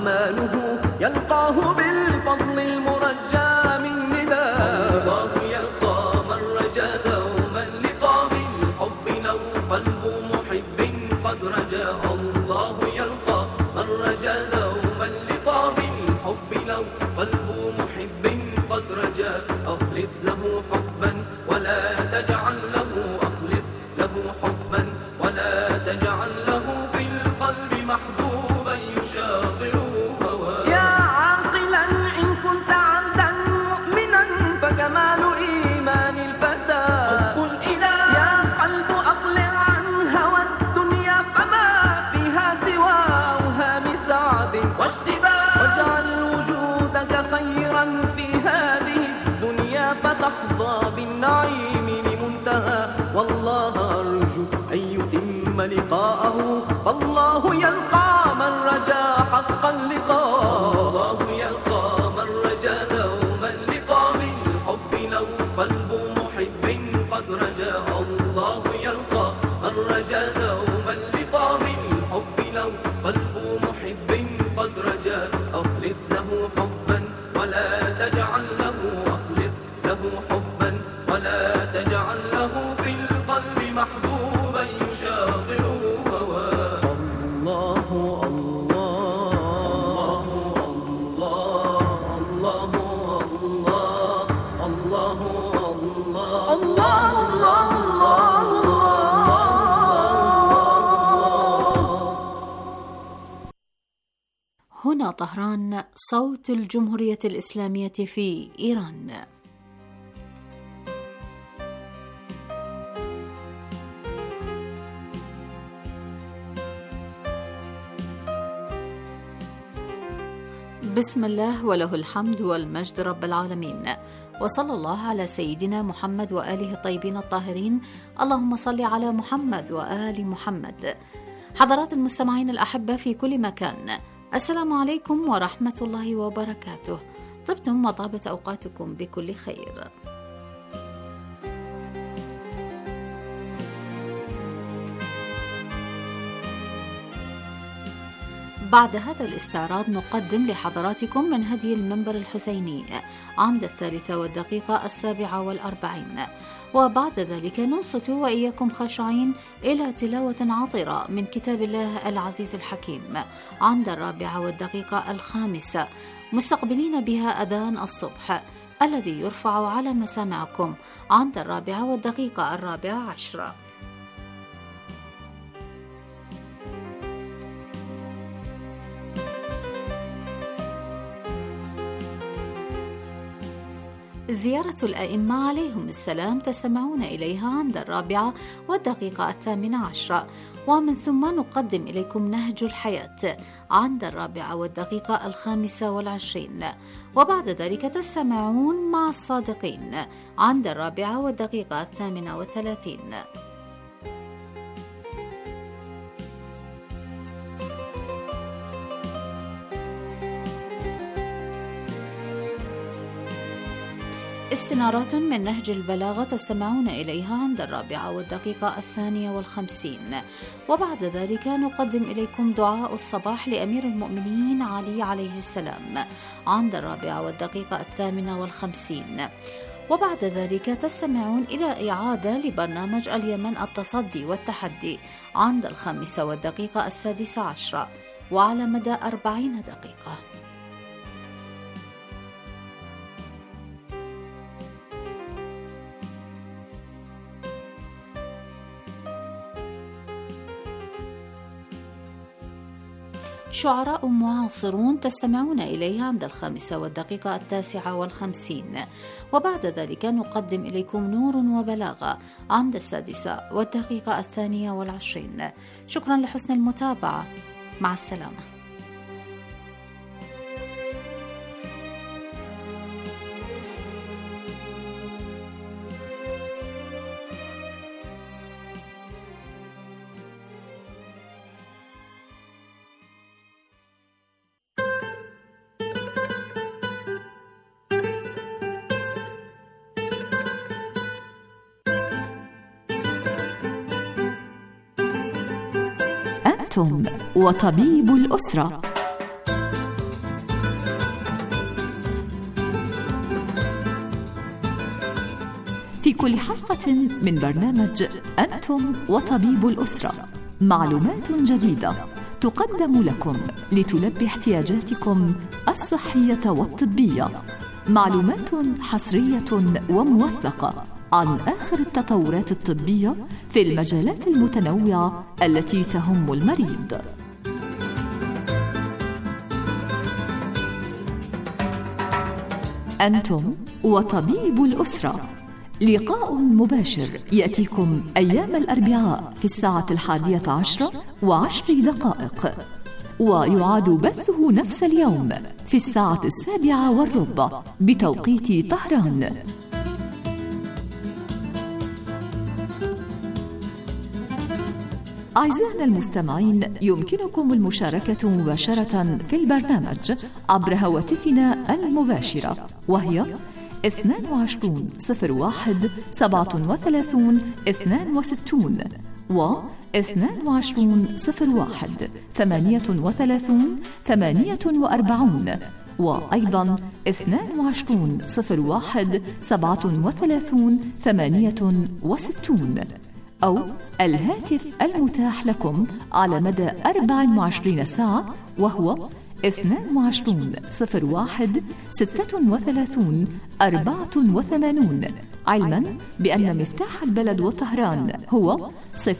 وأمانه يلقاه بالفضل المرجى من نداء الله يلقى من رجا دوما لقاء الحب لو قلب محب قد رجا الله يلقى من رجا دوما لقاء الحب لو قلب محب قد رجا أخلص له حبا ولا تجعل له أخلص له حبا ولا تجعل له في القلب محبوبا يشاطره هواه يا عاقلا إن كنت عبدا مؤمنا فكمال إيمان الفتى قل إذا يا قلب أقلع عن هوى الدنيا فما فيها سوى أوهام سعد واشتباه واجعل وجودك خيرا في هذه الدنيا فتحظى بالنعيم لمنتهى ولقاءه فالله يلقى من رجا حقا لقاء. الله يلقى من رجا دوما لقاء بالحب لو قلب محب قد رجا. الله يلقى من رجا دوما لقاء بالحب لو قلب محب قد رجا. أخلص له حبا ولا تجعل له، أخلص له حبا ولا تجعل له في القلب محبوبا يشاطره هواه. الله الله الله الله الله الله هنا طهران، صوت الجمهورية الإسلامية في إيران. بسم الله وله الحمد والمجد رب العالمين، وصلى الله على سيدنا محمد وآله الطيبين الطاهرين. اللهم صل على محمد وآل محمد. حضرات المستمعين الأحبة في كل مكان، السلام عليكم ورحمة الله وبركاته. طبتم وطابت أوقاتكم بكل خير. بعد هذا الاستعراض نقدم لحضراتكم من هدي المنبر الحسيني عند 3:47، وبعد ذلك ننصت وإياكم خاشعين إلى تلاوة عطرة من كتاب الله العزيز الحكيم عند 4:05، مستقبلين بها أذان الصبح الذي يرفع على مسامعكم عند 4:14. زيارة الأئمة عليهم السلام تستمعون إليها عند 4:18، ومن ثم نقدم إليكم نهج الحياة عند 4:25، وبعد ذلك تستمعون مع الصادقين عند 4:38. استنارات من نهج البلاغة تستمعون إليها عند 4:52، وبعد ذلك نقدم إليكم دعاء الصباح لأمير المؤمنين علي عليه السلام عند 4:58، وبعد ذلك تستمعون إلى إعادة لبرنامج اليمن التصدي والتحدي عند 5:16 وعلى مدى 40 دقيقة. شعراء معاصرون تستمعون إليها عند 5:59، وبعد ذلك نقدم إليكم نور وبلاغة عند 6:22. شكرا لحسن المتابعة، مع السلامة. أنتم وطبيب الأسرة. في كل حلقة من برنامج أنتم وطبيب الأسرة معلومات جديدة تقدم لكم لتلبي احتياجاتكم الصحية والطبية، معلومات حصرية وموثقة عن آخر التطورات الطبية في المجالات المتنوعة التي تهم المريض. أنتم وطبيب الأسرة، لقاء مباشر يأتيكم أيام الأربعاء في 11:10 ويعاد بثه نفس اليوم في 7:07 بتوقيت طهران. أعزائنا المستمعين، يمكنكم المشاركة مباشرة في البرنامج عبر هواتفنا المباشرة، وهي 22 01 37 62 و 22 01 38 48 وأيضا 22 01 37 68 أو الهاتف المتاح لكم على مدى 24 ساعة، وهو 22 01 36 84، علما بأن مفتاح البلد وطهران هو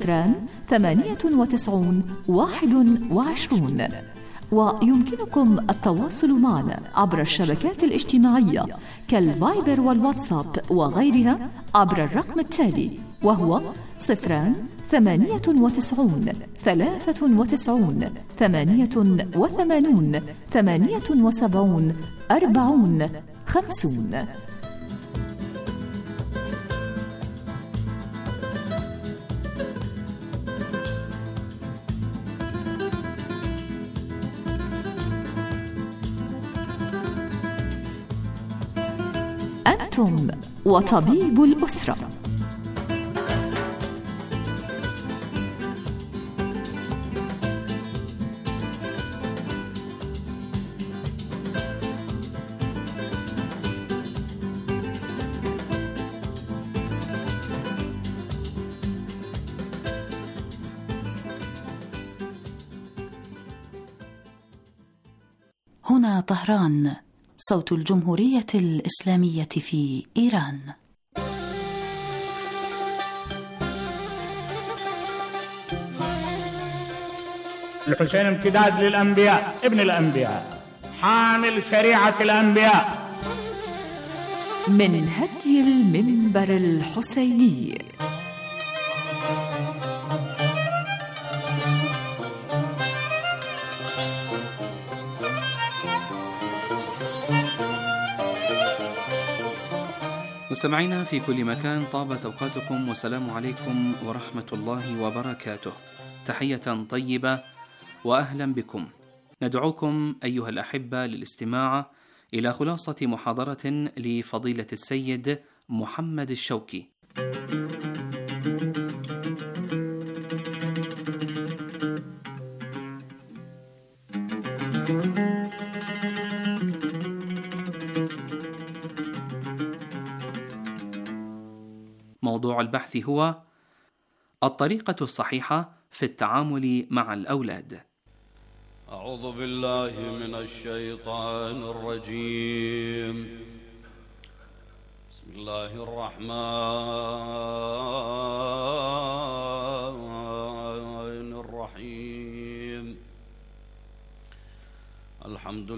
098 21. ويمكنكم التواصل معنا عبر الشبكات الاجتماعية كالفايبر والواتساب وغيرها عبر الرقم التالي، وهو 098 93 88 78 40 50. أنتم وطبيب الأسرة. هنا طهران، صوت الجمهورية الإسلامية في إيران. الحسين امتداد للأنبياء، ابن الأنبياء، حامل شريعة الأنبياء. من هدي المنبر الحسيني. مستمعينا في كل مكان، طابت أوقاتكم والسلام عليكم ورحمة الله وبركاته. تحية طيبة وأهلا بكم. ندعوكم أيها الأحبة للاستماع إلى خلاصة محاضرة لفضيلة السيد محمد الشوكي. موضوع البحث هو الطريقة الصحيحة في التعامل مع الأولاد. أعوذ بالله من الشيطان الرجيم. بسم الله الرحمن الرحيم. الحمد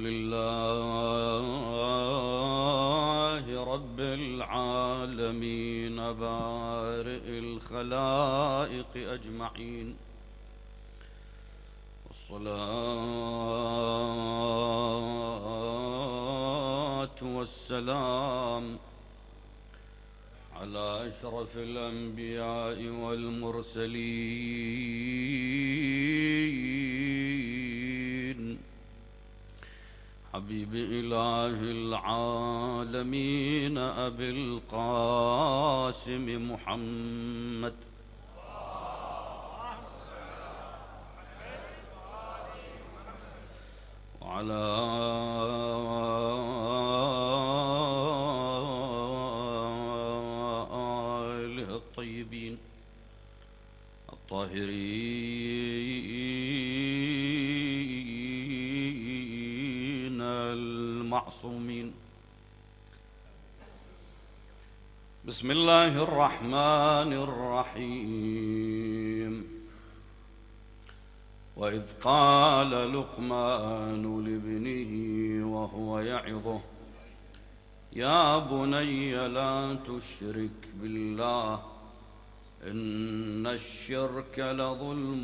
لله رب العالمين بارئ الخلائق أجمعين، والصلاة والسلام على أشرف الأنبياء والمرسلين، حبيب إله العالمين أبي القاسم محمد وعلى آله الطيبين الطاهرين المعصومين. بسم الله الرحمن الرحيم. وإذ قال لقمان لابنه وهو يعظه يا بني لا تشرك بالله إن الشرك لظلم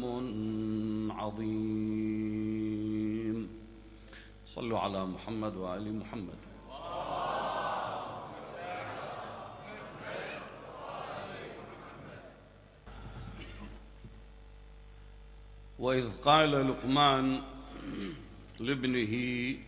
عظيم. صلوا على محمد وآل محمد. وإذ قال لقمان لابنه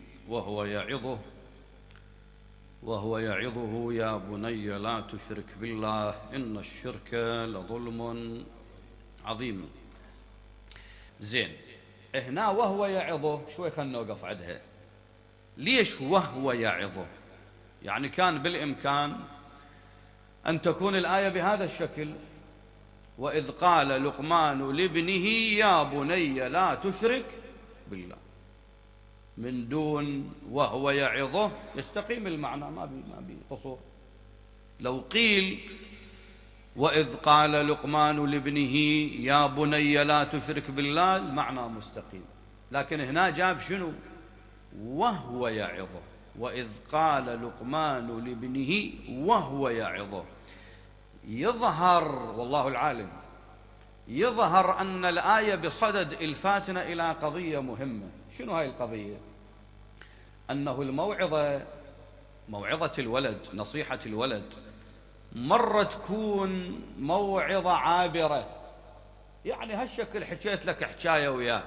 وهو يعظه يا بني لا تشرك بالله إن الشرك لظلم عظيم. زين، هنا وهو يعظه شوي خلنا نوقف عندها. ليش وهو يعظه؟ يعني كان بالإمكان أن تكون الآية بهذا الشكل: وإذ قال لقمان لابنه يا بني لا تشرك بالله، من دون وهو يعظه يستقيم المعنى، ما بي قصور. لو قيل وإذ قال لقمان لابنه يا بني لا تشرك بالله المعنى مستقيم، لكن هنا جاب شنو؟ وهو يعظه. وإذ قال لقمان لابنه وهو يعظه. يظهر والله العالم يظهر أن الآية بصدد إلفاتنا إلى قضية مهمة. شنو هاي القضية؟ أنه الموعظة، موعظة الولد، نصيحة الولد، مرة تكون موعظة عابرة، يعني هالشكل حكيت لك حكاية وياك،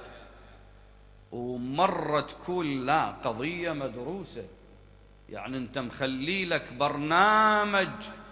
ومرة تكون لا قضية مدروسة، يعني أنت مخلي لك برنامج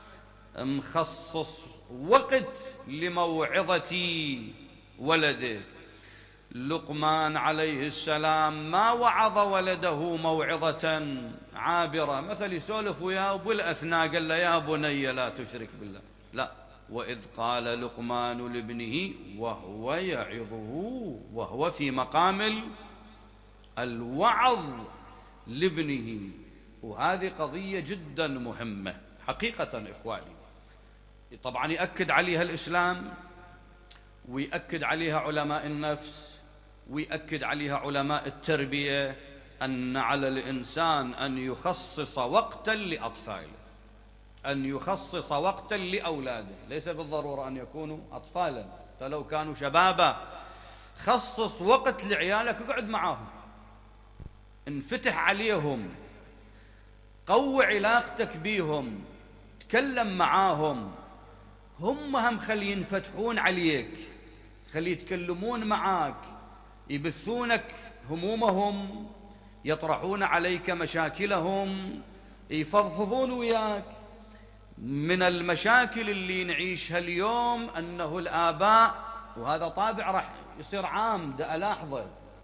مخصص وقت لموعظة ولدك. لقمان عليه السلام ما وعظ ولده موعظة عابرة، مثل يسولف وياه وبالأثناء قال له يا بني لا تشرك بالله، لا. وإذ قال لقمان لابنه وهو يعظه، وهو في مقام الوعظ لابنه. وهذه قضية جدا مهمة حقيقة إخواني. طبعا يأكد عليها الإسلام، ويأكد عليها علماء النفس، ويأكد عليها علماء التربية، أن على الإنسان أن يخصص وقتا لأطفاله، أن يخصص وقتا لأولاده، ليس بالضرورة أن يكونوا أطفالا، فلو كانوا شبابا خصص وقت لعيالك، اقعد معاهم، انفتح عليهم، قوي علاقتك بيهم، تكلم معاهم، هم خلي ينفتحون عليك، خلي يتكلمون معاك، يبثونك همومهم، يطرحون عليك مشاكلهم، يفضفضون وياك. من المشاكل اللي نعيشها اليوم أنه الآباء، وهذا طابع راح يصير عام، دا ألاحظه،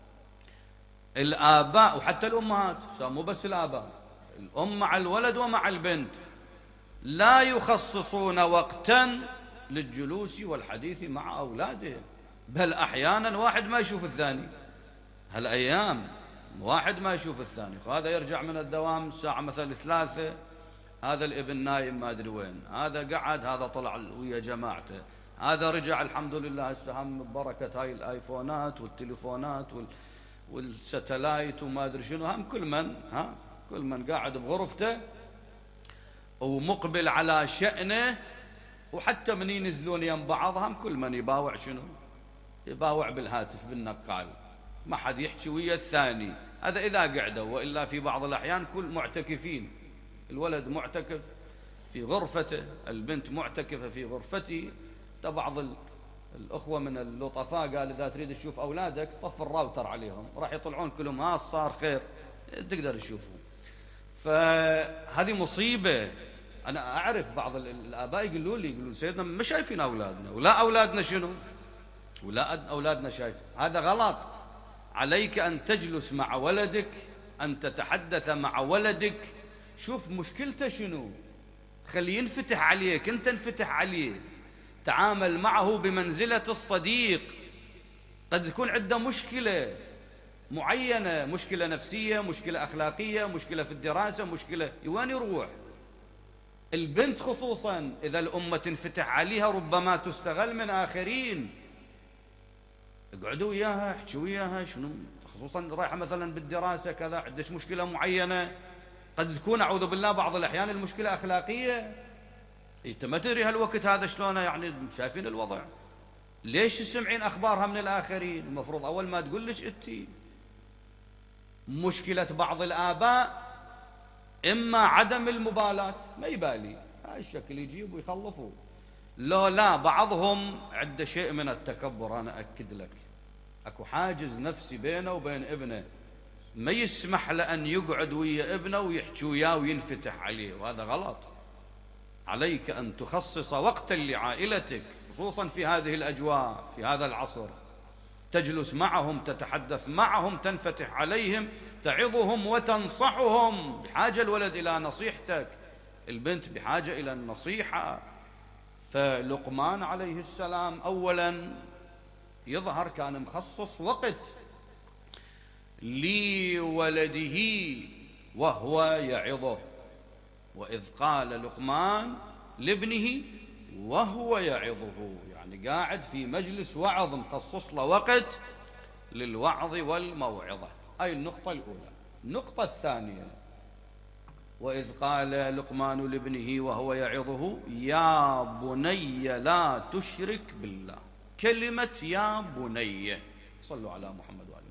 الآباء وحتى الأمهات، مو بس الآباء، الأم مع الولد ومع البنت، لا يخصصون وقتا للجلوس والحديث مع أولادهم، بل أحيانا واحد ما يشوف الثاني، هالأيام واحد ما يشوف الثاني، هذا يرجع من الدوام الساعة مثلا 3، هذا الابن نايم ما أدري وين، هذا قعد، هذا طلع ويا جماعته، هذا رجع الحمد لله هسه هم ببركة هاي الآيفونات والتليفونات والستلايت وما أدري شنو، هم كل من قاعد بغرفته ومقبل على شأنه، وحتى من ينزلون يم بعضهم كل من يباوع شنو؟ يباوع بالهاتف بالنقال، ما حد يحكي ويا الثاني، هذا إذا قعدوا، وإلا في بعض الأحيان كل معتكفين، الولد معتكف في غرفته، البنت معتكفة في غرفتي. بعض الأخوة من اللطفاء قال إذا تريد تشوف أولادك طف الراوتر عليهم، راح يطلعون كلهم صار خير، تقدر تشوفهم. فهذه مصيبة. أنا أعرف بعض الآباء يقولون سيدنا ما شايفين أولادنا، ولا أولادنا شنو، ولا أولادنا شايفين. هذا غلط. عليك أن تجلس مع ولدك، أن تتحدث مع ولدك، شوف مشكلته شنو، خليه ينفتح عليك، أنت انفتح عليه، تعامل معه بمنزلة الصديق. قد تكون عنده مشكلة معينة، مشكلة نفسية، مشكلة أخلاقية، مشكلة في الدراسة، مشكلة، وين يروح؟ البنت خصوصا إذا الأمة تنفتح عليها ربما تستغل من آخرين. اقعدوا وياها، احكوا وياها، شنو خصوصا رايحة مثلا بالدراسة كذا، عندك مشكلة معينة، قد تكون أعوذ بالله بعض الأحيان المشكلة أخلاقية، انت ما تدري هالوقت هذا شلونه، يعني شايفين الوضع، ليش تسمعين أخبارها من الآخرين؟ المفروض أول ما تقول لك أنت. مشكلة بعض الآباء إما عدم المبالاة، ما يبالي، هاي الشكل يجيب ويخلفوا، لا بعضهم عنده شيء من التكبر. أنا أكد لك أكو حاجز نفسي بينه وبين ابنه، ما يسمح له أن يقعد ويا ابنه ويحكي وياه وينفتح عليه، وهذا غلط. عليك أن تخصص وقتا لعائلتك، خصوصا في هذه الأجواء، في هذا العصر، تجلس معهم، تتحدث معهم، تنفتح عليهم، تعظهم وتنصحهم. بحاجة الولد إلى نصيحتك، البنت بحاجة إلى النصيحة. فلقمان عليه السلام أولا يظهر كان مخصص وقت لولده وهو يعظه. وإذ قال لقمان لابنه وهو يعظه، يعني قاعد في مجلس وعظ مخصص له وقت للوعظ والموعظة. هاي النقطة الأولى. النقطة الثانية، وإذ قال لقمان لابنه وهو يعظه يا بني لا تشرك بالله. كلمة يا بني، صلوا على محمد وآله.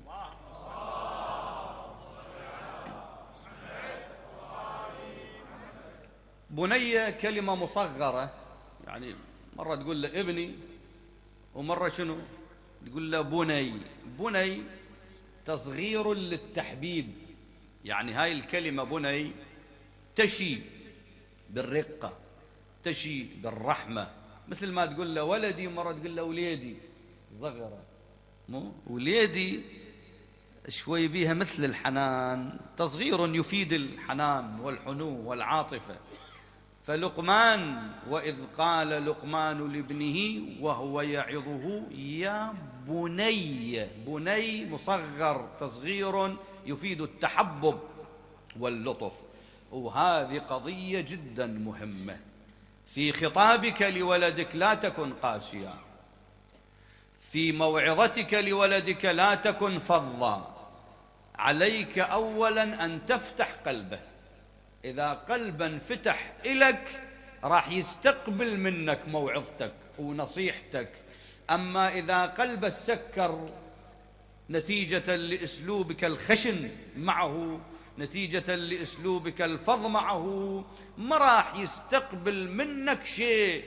بني كلمة مصغرة، يعني مرة تقول له ابني ومرة شنو تقول له بني. بني تصغير للتحبيب، يعني هاي الكلمة بني تشي بالرقة، تشي بالرحمة، مثل ما تقول له ولدي مرة تقول له وليدي صغرة، مو وليدي شوي بيها مثل الحنان، تصغير يفيد الحنان والحنو والعاطفة. فلقمان وإذ قال لقمان لابنه وهو يعظه يا بني. بني مصغر، تصغير يفيد التحبب واللطف. وهذه قضية جدا مهمة في خطابك لولدك، لا تكن قاسيا، في موعظتك لولدك لا تكن فظا. عليك أولا أن تفتح قلبه. إذا قلبا انفتح إلك راح يستقبل منك موعظتك ونصيحتك. أما إذا قلبه سكر نتيجة لأسلوبك الخشن معه، نتيجة لأسلوبك الفظ معه، ما راح يستقبل منك شيء.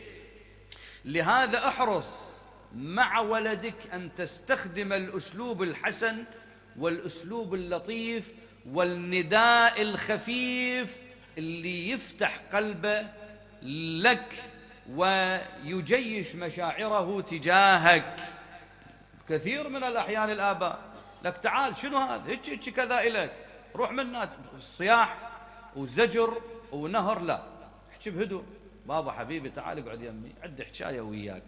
لهذا احرص مع ولدك أن تستخدم الأسلوب الحسن والأسلوب اللطيف والنداء الخفيف اللي يفتح قلبه لك ويجيش مشاعره تجاهك. كثير من الأحيان الآباء لك تعال شنو هذا هيك كذا إلك، روح منا الصياح وزجر ونهر، لا احكي بهدوء. بابا حبيبي تعال اقعد يمي، عندي حكاية وياك.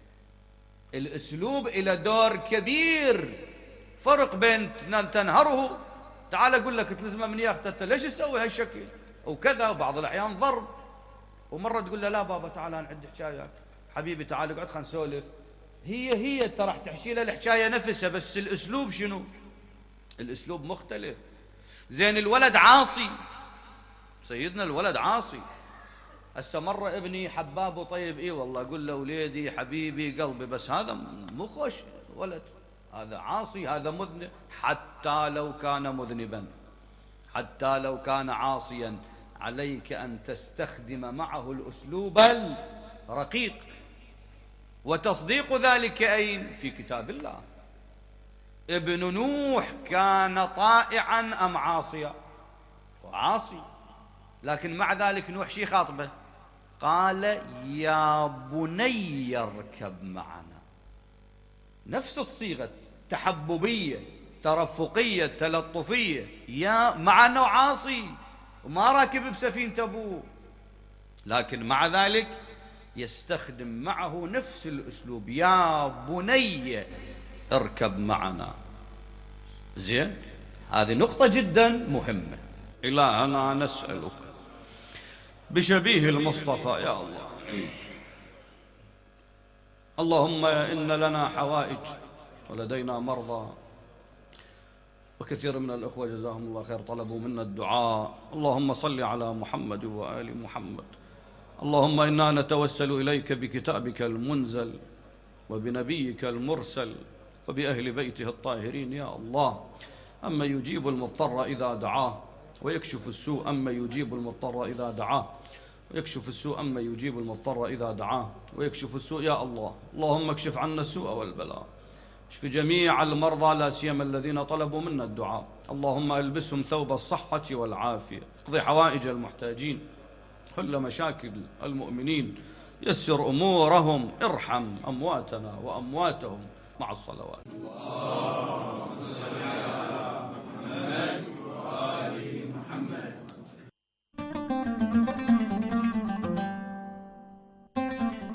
الأسلوب إلى دور كبير. فرق بين تنهره، تعال أقول لك تلزمه من يا أختي ليش تسوي هالشكل وكذا، وبعض الأحيان ضرب. ومرة تقول له لا بابا تعال أنا عندي حكاية، حبيبي تعال اقعد خلينا نسولف. هي ترى راح تحكي له الحكاية نفسها، بس الأسلوب شنو؟ الأسلوب مختلف. زين الولد عاصي، سيدنا الولد عاصي. هسه مرة ابني حباب وطيب، اي والله اقول له وليدي حبيبي قلبي، بس هذا مو خوش ولد، هذا عاصي، هذا مذنب. حتى لو كان مذنبا، حتى لو كان عاصيا، عليك أن تستخدم معه الأسلوب الرقيق. وتصديق ذلك أين؟ في كتاب الله. ابن نوح كان طائعا أم عاصيا؟ عاصي، لكن مع ذلك نوح شي خاطبه؟ قال يا بني اركب معنا. نفس الصيغة، تحببية ترفقية تلطفية، يا مع أنه عاصي وما راكب بسفينة أبوه، لكن مع ذلك يستخدم معه نفس الأسلوب، يا بني اركب معنا. زين، هذه نقطة جدا مهمة. إلهنا نسألك بشبيه المصطفى يا الله، اللهم إن لنا حوائج ولدينا مرضى، وكثير من الأخوة جزاهم الله خير طلبوا منا الدعاء. اللهم صل على محمد وآل محمد. اللهم إنا نتوسل إليك بكتابك المنزل وبنبيك المرسل وبأهل بيته الطاهرين يا الله. أما يجيب المضطر إذا دعاه ويكشف السوء، أما يجيب المضطر إذا دعاه ويكشف السوء، أما يجيب المضطر إذا دعاه ويكشف السوء يا الله. اللهم اكشف عنا السوء والبلاء اشف جميع المرضى لا سيما الذين طلبوا منا الدعاء. اللهم البسهم ثوب الصحة والعافية، اقضي حوائج المحتاجين، حل مشاكل المؤمنين، يسر أمورهم، ارحم أمواتنا وأمواتهم مع الصلوات.